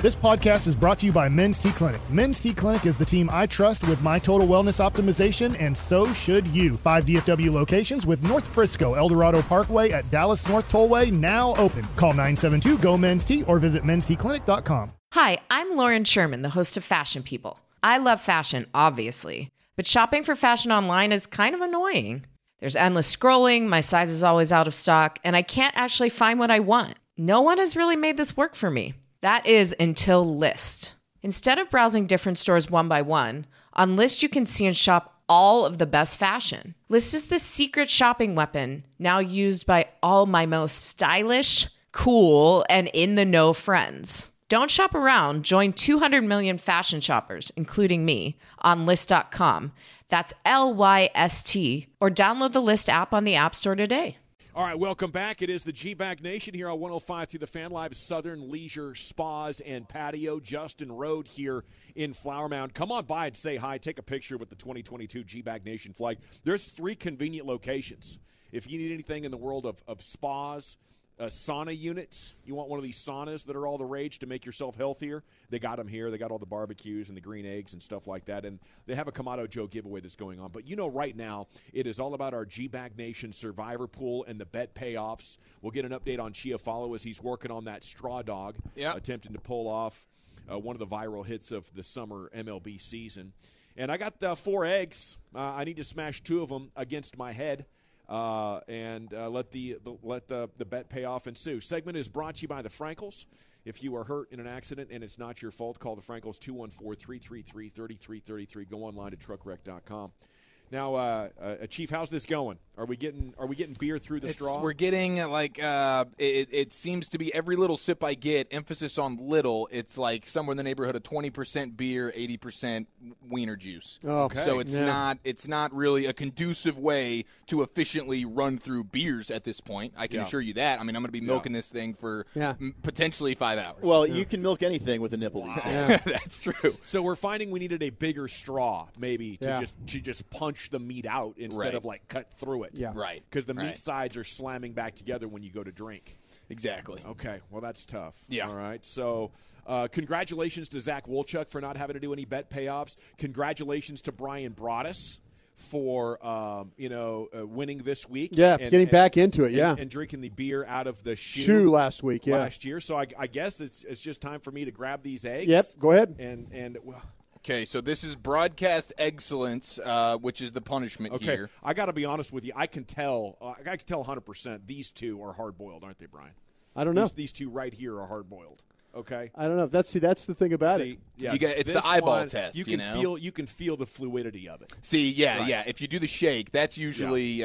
This podcast is brought to you by Men's T Clinic. Men's T Clinic is the team I trust with my total wellness optimization, and so should you. 5 DFW locations with North Frisco, Eldorado Parkway at Dallas North Tollway now open. Call 972-GO-MEN'S-T or visit mensteclinic.com. Hi, I'm Lauren Sherman, the host of Fashion People. I love fashion, obviously, but shopping for fashion online is kind of annoying. There's endless scrolling, my size is always out of stock, and I can't actually find what I want. No one has really made this work for me. That is until Lyst. Instead of browsing different stores one by one, on Lyst you can see and shop all of the best fashion. Lyst is the secret shopping weapon now used by all my most stylish, cool, and in-the-know friends. Don't shop around. Join 200 million fashion shoppers, including me, on Lyst.com. That's Lyst, or download the Lyst app on the App Store today. All right, welcome back. It is the G-Bag Nation here on 105 through the Fan Live, Southern Leisure Spas and Patio. Justin Road here in Flower Mound. Come on by and say hi. Take a picture with the 2022 G-Bag Nation flag. There's 3 convenient locations. If you need anything in the world of spas, sauna units, you want one of these saunas that are all the rage to make yourself healthier, they got them here. They got all the barbecues and the green eggs and stuff like that, and they have a Kamado Joe giveaway that's going on. But right now it is all about our G-Bag Nation Survivor Pool and the bet payoffs. We'll get an update on Chiafalo as he's working on that straw dog, attempting to pull off one of the viral hits of the summer MLB season. And I got 4 eggs. I need to smash 2 of them against my head. And let the bet pay off ensue. Segment is brought to you by the Frankels. If you are hurt in an accident and it's not your fault, call the Frankels 214-333-3333. Go online to truckwreck.com. Now, Chief, how's this going? Are we getting beer through the straw? We're getting it seems to be every little sip I get, emphasis on little. It's like somewhere in the neighborhood of 20% beer, 80% wiener juice. Okay. So it's not really a conducive way to efficiently run through beers at this point. I can assure you that. I mean, I'm going to be milking this thing for potentially 5 hours. Well, you can milk anything with a nipple these days. That's true. So we're finding we needed a bigger straw, maybe to just punch the meat out instead of cut through it. Yeah. Right. Because the meat sides are slamming back together when you go to drink. Exactly. Okay. Well, that's tough. Yeah. All right. So, congratulations to Zach Wolchuk for not having to do any bet payoffs. Congratulations to Brian Broaddus for winning this week. Yeah, getting back into it. And drinking the beer out of the shoe last week. Last year. So I guess it's just time for me to grab these eggs. Yep. Go ahead. And well. Okay, so this is broadcast excellence, which is the punishment here. I got to be honest with you. I can tell 100% these 2 are hard-boiled, aren't they, Brian? I don't know. These 2 right here are hard-boiled. Okay. I don't know. That's the thing about it. Yeah, it's the eyeball test. You can feel the fluidity of it. See, if you do the shake, that's usually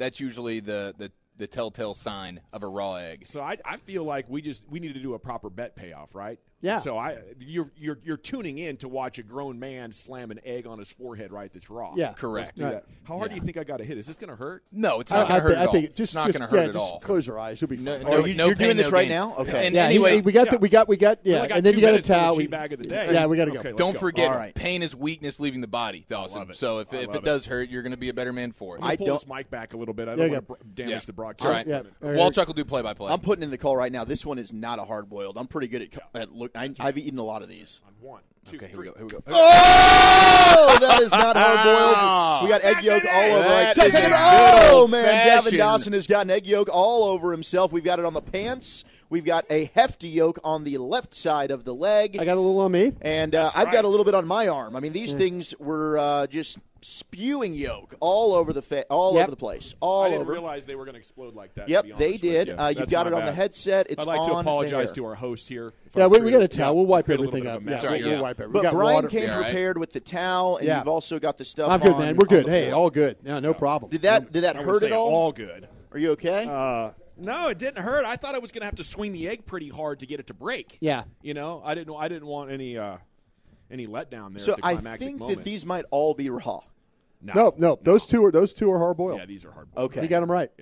the telltale sign of a raw egg. So I feel like we need to do a proper bet payoff, right? Yeah. So you're tuning in to watch a grown man slam an egg on his forehead, right? That's raw. Yeah. Correct. Do that. How hard do you think I got to hit? Is this going to hurt? No, it's not going to hurt at all. I think it's not going to hurt at all. Just close your eyes. You'll be fine. You're doing this right now? Okay. And anyway, we got. And then you got a towel. Bag of the day. Yeah, we got to go. Okay, Don't forget, right. Pain is weakness leaving the body, Dawson. So if it does hurt, you're going to be a better man for it. I pull this mic back a little bit. I don't want to damage the broadcast. All right. Walchuk will do play-by-play. I'm putting in the call right now. This one is not a hard-boiled. I'm pretty good at look. I've eaten a lot of these. On 1, 2, Okay, 3. here we go. Oh, that is not hard-boiled. We got egg yolk all over. That Right. is a Oh, good man. Gavin old-fashioned. Dawson has got an egg yolk all over himself. We've got it on the pants. We've got a hefty yolk on the left side of the leg. I got a little on me. And I've got a little bit on my arm. I mean, these things were just spewing yolk all over the over the place. I didn't realize they were going to explode like that. Yep, to be they honest with did. you. You've got it on the headset. It's I'd like to on apologize there. to our host here. Yeah, we got a towel. We'll wipe create a little everything bit up. of a mess. We'll wipe everything. But Brian came Yeah, right. prepared with the towel, and you've also got the stuff I'm good, on, man. We're good. on the Hey, floor. all good. Yeah, no problem. Did that I would hurt say at all? all good. Are you okay? No, it didn't hurt. I thought I was going to have to swing the egg pretty hard to get it to break. Yeah. I didn't want any letdown there. So at the I climactic think moment. that these might all be raw. No. Those two are hard boiled. Yeah, these are hard. Okay. You got them right. Yeah.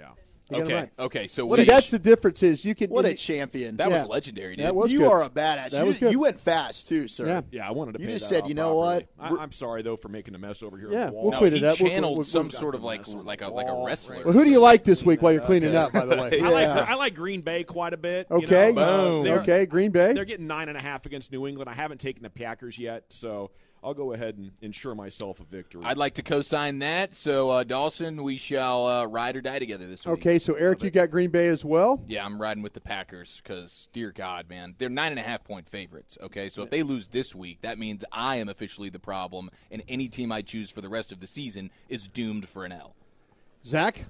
Okay. So that's the difference is you can. What a champion! That was legendary, dude. That was you good. are a badass. That was good. You went fast too, sir. Yeah, I wanted to. You pay just that said, off you know what? properly. I'm sorry though for making a mess over here. Yeah, on the we'll wall. clean it he up. channeled some got sort of the like mess on a the wrestler. Well, who do you like this week while you're cleaning up? By the way, I like Green Bay quite a bit. Okay, You know, okay, Green Bay. They're getting 9.5 against New England. I haven't taken the Packers yet, so I'll go ahead and ensure myself a victory. I'd like to co-sign that. So, Dawson, we shall ride or die together this week. Okay, so Eric, you got Green Bay as well? Yeah, I'm riding with the Packers because, dear God, man, they're 9.5-point favorites. Okay, so if they lose this week, that means I am officially the problem, and any team I choose for the rest of the season is doomed for an L. Zach?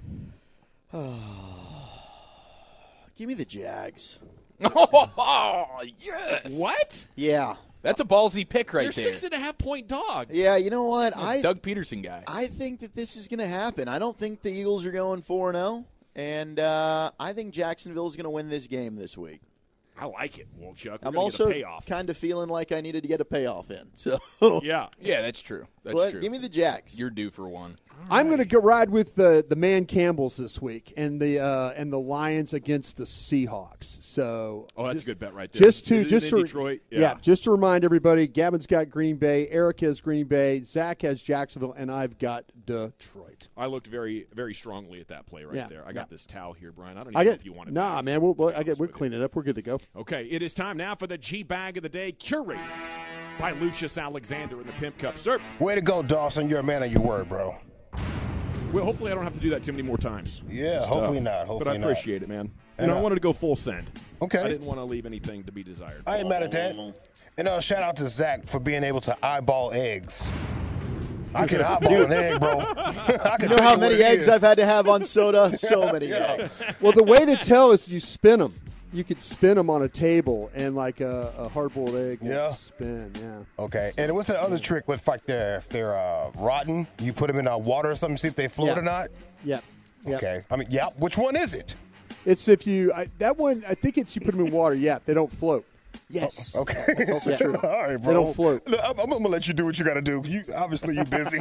Give me the Jags. Oh, yes. What? Yeah. That's a ballsy pick right They're there. 6.5-point dogs. Yeah, you know what? Doug Peterson guy. I think that this is going to happen. I don't think the Eagles are going 4-0, and I think Jacksonville is going to win this game this week. I like it, Wolchuk. I'm Get also a payoff. kind of feeling like I needed to get a payoff in. So Yeah, that's true. That's but true. give me the Jags. You're due for one. I'm going to go ride with the Man Campbells this week and the Lions against the Seahawks. So that's a good bet right there. Just Is it in to Detroit? Yeah. just to remind everybody, Gavin's got Green Bay, Eric has Green Bay, Zach has Jacksonville, and I've got Detroit. I looked very, very strongly at that play right there. I got this towel here, Brian. I don't know if you want it. Nah, man, we'll clean it up. We're good to go. Okay, it is time now for the G-Bag of the Day, curated by Lucius Alexander in the Pimp Cup. Sir. Way to go, Dawson. You're a man of your word, bro. Well, hopefully I don't have to do that too many more times. Yeah, hopefully not. Hopefully but I appreciate it, man. And I wanted to go full send. Okay. I didn't want to leave anything to be desired. I ain't mad at that. And shout out to Zach for being able to eyeball eggs. I can eyeball an egg, bro. You know how many eggs I've had to have on soda? So many eggs. Well, the way to tell is you spin them. You could spin them on a table and like a hard-boiled egg. Yeah. Spin, yeah. Okay. And what's that other trick with like if they're rotten? You put them in water or something, see if they float or not? Yep. Okay. I mean, which one is it? It's if you that one. I think it's you put them in water. Yeah, they don't float. Yes. Okay. That's also true. All right, bro. They don't float. Look, I'm going to let you do what you got to do. Obviously, you're busy. I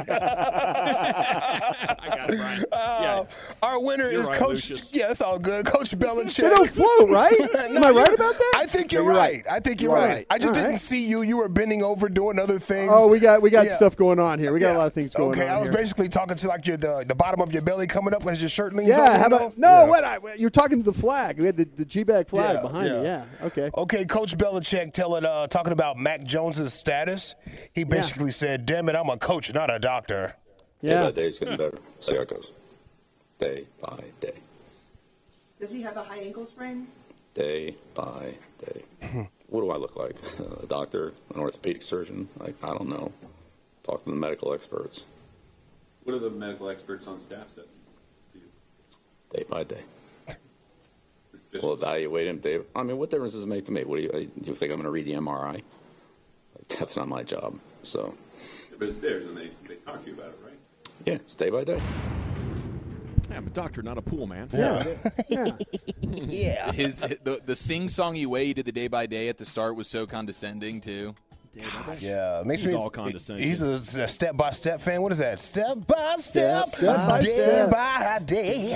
got it, Brian. Our winner is right, Coach. Lucius. Yeah, it's all good. Coach Belichick. They don't float, right? Am I right about that? I think you're you're right. right. I think you're You're right. right. I just All didn't right. see you. You were bending over doing other things. Oh, we got Yeah. stuff going on here. We got a lot of things going on. Okay, I was here. basically talking to like the bottom of your belly coming up as your shirt leans Yeah, over. how about you're talking to the flag. We had the G-bag flag Yeah, behind it. Yeah, okay. Okay, Coach Belichick talking about Mac Jones's status. He basically said, "Damn it, I'm a coach, not a doctor." Yeah. Day by day, it's getting better. See how it goes. Day by day. Does he have a high ankle sprain? Day by day. What do I look like? A doctor? An orthopedic surgeon? I don't know. Talk to the medical experts. What are the medical experts on staff say to you? Day by day. We'll evaluate him. What difference does it make to me? Do you think I'm going to read the MRI? That's not my job. So. But it's theirs, and they talk to you about it, right? Yeah, it's day by day. I'm a doctor, not a pool man. Yeah. Yeah. The sing-songy way he did the day by day at the start was so condescending too. Yeah, makes He's me. all condescension. He's a step-by-step fan. What is that? Step by step, by day step. by day.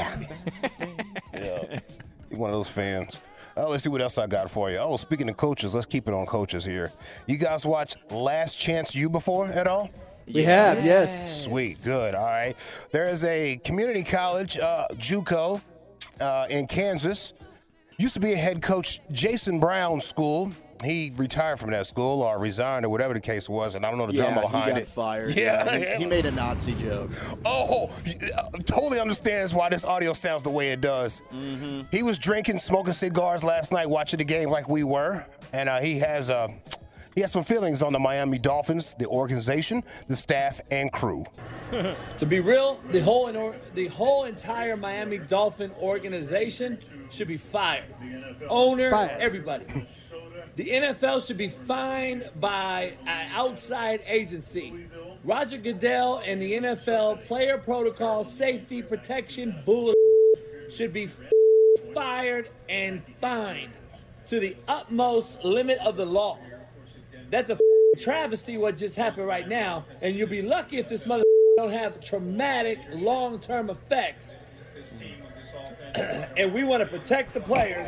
Yeah, he's one of those fans. Let's see what else I got for you. Oh, speaking of coaches, let's keep it on coaches here. You guys watch Last Chance U before at all? We have, yes. Sweet, good, all right. There is a community college, JUCO, in Kansas. Used to be a head coach, Jason Brown's school. He retired from that school or resigned or whatever the case was, and I don't know the drama behind he got it. fired. Yeah. He made a Nazi joke. Oh, totally understands why this audio sounds the way it does. Mm-hmm. He was drinking, smoking cigars last night, watching the game like we were, and he has some feelings on the Miami Dolphins, the organization, the staff, and crew. To be real, the whole entire Miami Dolphin organization should be fired. Owner, everybody. The NFL should be fined by an outside agency. Roger Goodell and the NFL player protocol safety protection bull should be fired and fined to the utmost limit of the law. That's a travesty what just happened right now, and you'll be lucky if this mother don't have traumatic long-term effects. And we want to protect the players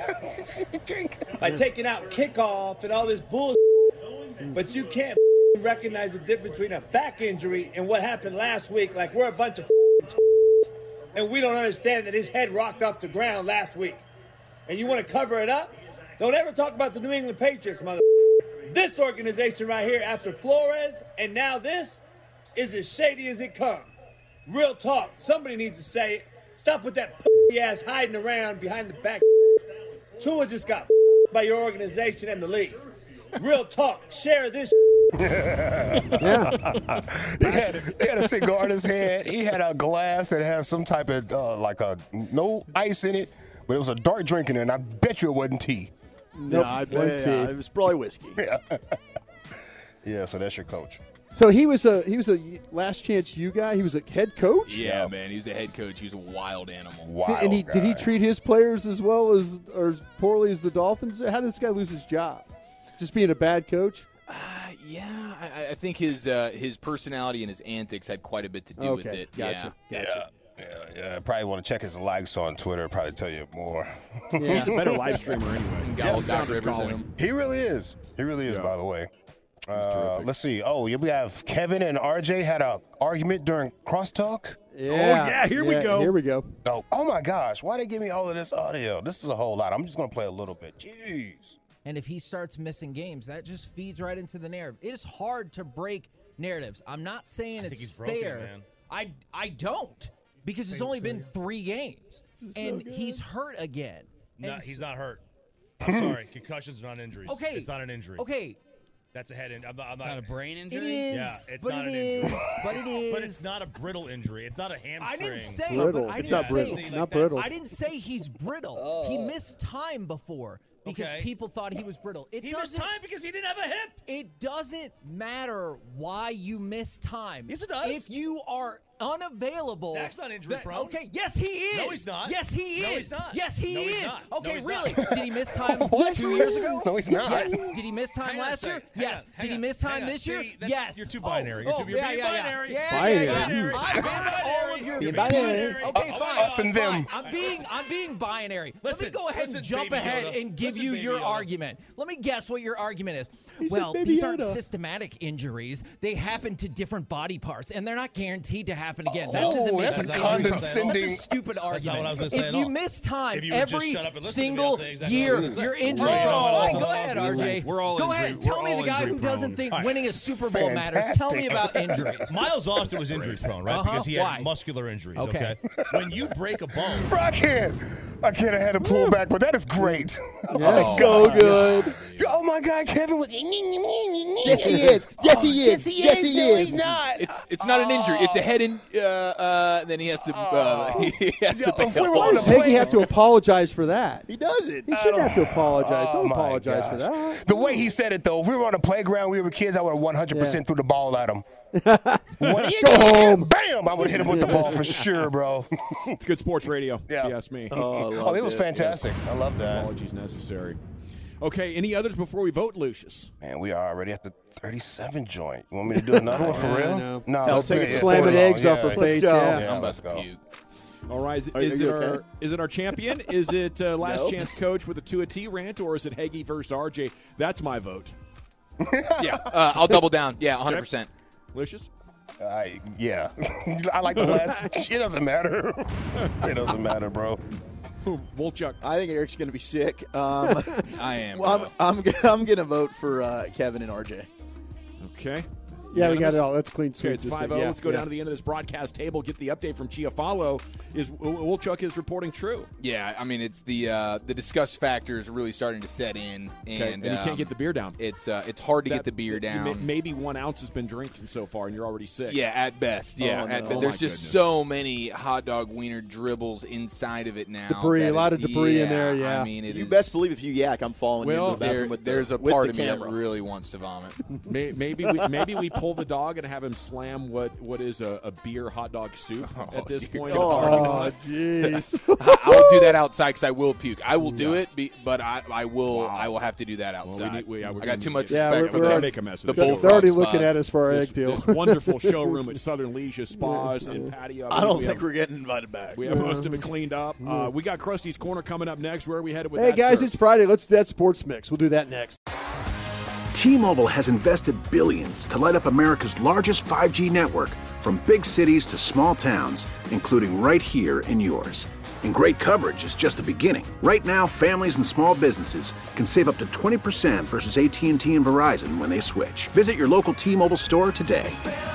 by taking out kickoff and all this bullshit. But you can't recognize the difference between a back injury and what happened last week. Like we're a bunch of and we don't understand that his head rocked off the ground last week. And you want to cover it up? Don't ever talk about the New England Patriots, mother. This organization right here, after Flores and now this, is as shady as it comes. Real talk. Somebody needs to say it. Stop with that ass hiding around behind the back. Tua just got by your organization and the league. Real talk. Share this. Yeah. he had a cigar in his head. He had a glass that had some type of no ice in it, but it was a dark drink in it, and I bet you it wasn't tea. No, I bet it was probably whiskey. Yeah, so that's your coach. So he was a last chance U guy. He was a head coach. Yeah, man, he was a head coach. He was a wild animal. Did he treat his players as well as or as poorly as the Dolphins? How did this guy lose his job? Just being a bad coach? Yeah, I think his personality and his antics had quite a bit to do with it. Gotcha. Yeah. Probably want to check his likes on Twitter. Probably tell you more. Yeah. He's a better live streamer anyway. He really is. By the way. Let's see. Oh, we have Kevin and RJ had an argument during crosstalk. Yeah. Here we go. Oh my gosh. Why they give me all of this audio? This is a whole lot. I'm just going to play a little bit. Jeez. And if he starts missing games, that just feeds right into the narrative. It is hard to break narratives. I'm not saying it's fair. Man. I don't, because it's only been 3 games, and he's hurt again. No, he's not hurt. I'm sorry. Concussions are not injuries. Okay. It's not an injury. Okay. That's a head injury. It's not a brain injury? It is. Yeah, it's but not it an is. injury. But it is. But it's not a brittle injury. It's not a hamstring. I didn't say brittle. But I it's didn't not brittle. say, Not brittle. I didn't say he's brittle. He missed time before because people thought he was brittle. He missed time because he didn't have a hip. It doesn't matter why you miss time. Yes, it does. If you are unavailable. Dak's not injury prone. Okay, yes, he is. No, he's not. Yes, he is. No, he's not. Yes, he No, he's is. not. Okay, No, he's really? not. Did he miss time 2 years ago? No, he's not. Yes. Did he miss time Hang on a last year? second. Yes. Did he miss time this year? Yes. You're too binary. Oh, You're being binary. Yeah. I've heard all of your Being binary. Okay, fine. Us and them. I'm being binary. Listen, Let me go ahead and jump Baby ahead Yoda. and give Listen, you Baby your Yoda. argument. Let me guess what your argument is. He said Well, Baby these aren't Yoda. systematic injuries. They happen to different body parts, and they're not guaranteed to happen again. That doesn't make that's an a injury. condescending- That's a stupid That's not argument. what I was gonna say If at you all. miss time If you would just every shut up and listen to me, single I'll say exactly year, what I was gonna you're say. injured We're prone. all All right, injury go ahead, prone. RJ. We're all Go injury- ahead. Tell we're me the all guy who injury doesn't prone. think winning a Super Bowl matters. Tell me about injuries. Miles Austin was injury prone, right? Because he had Why? muscular injuries. Okay. When you break a bone, Bro, I can't have had a pull back, but that is great. Yeah, so good. Oh my God, Kevin was. Yes, he is. Yes, he is. Yes, he No, is. he's not. It's not an injury. It's a head in. Then he has to. He has to if we were bail. on Why does Hagee have to apologize for that? He doesn't. He shouldn't have to apologize. Oh Don't my apologize for gosh. that. The way he said it, though, if we were on a playground, we were kids, I would have 100% threw the ball at him. What Go home. Bam! I would hit him with the ball for sure, bro. It's good sports radio, Yeah. if you ask me. Oh, it was fantastic. I love that. Apologies necessary. Okay, any others before we vote, Lucius? Man, we are already at the 37 joint. You want me to do another one for real? no. No, I'll let's take do it. it. Slamming eggs off her Let's face. go. Yeah. Yeah, I'm let's about to go. puke. All right, Are you okay? is it our champion? Is it last No. chance coach with a 2-T rant, or is it Hagee versus RJ? That's my vote. Yeah, I'll double down. Yeah, 100%. Lucius? Yeah. I like the last. It doesn't matter. It doesn't matter, bro. Wolchuk. I think Eric's going to be sick. I am. Well, I'm going to vote for Kevin and RJ. Okay. Yeah, we got Unanimous? it all. That's clean sweep. Okay, it's 5-0. Let's go down to the end of this broadcast table, get the update from Chiafalo. Is Wolchuk is reporting true? Yeah, I mean, it's the disgust factor is really starting to set in, and you can't get the beer down. It's hard to get the beer down. Maybe 1 ounce has been drinking so far, and you're already sick. Yeah, at best. Yeah, Oh, at no. best. Oh, There's my just goodness. so many hot dog wiener dribbles inside of it now. Debris, that a lot of debris in there, yeah. I mean, it You is- best believe if you yak, I'm falling Well, into the bathroom with there's a with part the of me camera. that really wants to vomit. Maybe we pull the dog and have him slam what is a beer hot dog soup at this point. Oh, jeez. I'll do that outside because I will puke. I will do it, but I will have to do that outside. Well, I got too much we're respect for already make a mess of they're already looking at us for our egg deal. This wonderful showroom at Southern Leisure Spas and Patio. I don't think we're getting invited back. We have most of it cleaned up. We got Krusty's Corner coming up next. Where are we headed with Hey, that? guys, sir? it's Friday. Let's do that sports mix. We'll do that next. T-Mobile has invested billions to light up America's largest 5G network, from big cities to small towns, including right here in yours. And great coverage is just the beginning. Right now, families and small businesses can save up to 20% versus AT&T and Verizon when they switch. Visit your local T-Mobile store today.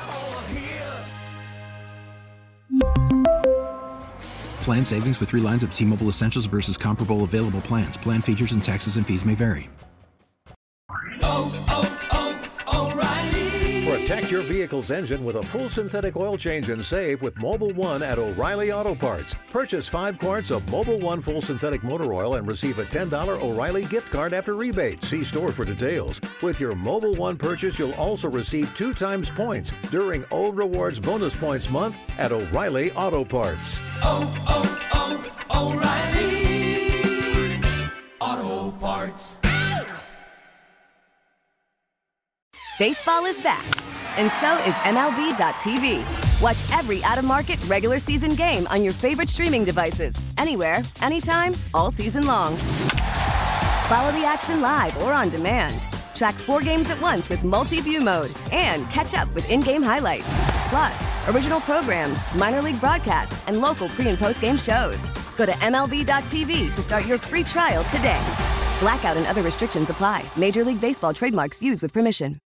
Plan savings with 3 lines of T-Mobile Essentials versus comparable available plans. Plan features and taxes and fees may vary. Protect your vehicle's engine with a full synthetic oil change and save with Mobil 1 at O'Reilly Auto Parts. Purchase 5 quarts of Mobil 1 full synthetic motor oil and receive a $10 O'Reilly gift card after rebate. See store for details. With your Mobil 1 purchase, you'll also receive 2 times points during O Rewards Bonus Points Month at O'Reilly Auto Parts. O'Reilly Auto Parts. Baseball is back, and so is MLB.tv. Watch every out-of-market regular season game on your favorite streaming devices, anywhere, anytime, all season long. Follow the action live or on demand. Track 4 games at once with multi-view mode and catch up with in-game highlights. Plus, original programs, minor league broadcasts, and local pre- and post-game shows. Go to MLB.tv to start your free trial today. Blackout and other restrictions apply. Major League Baseball trademarks used with permission.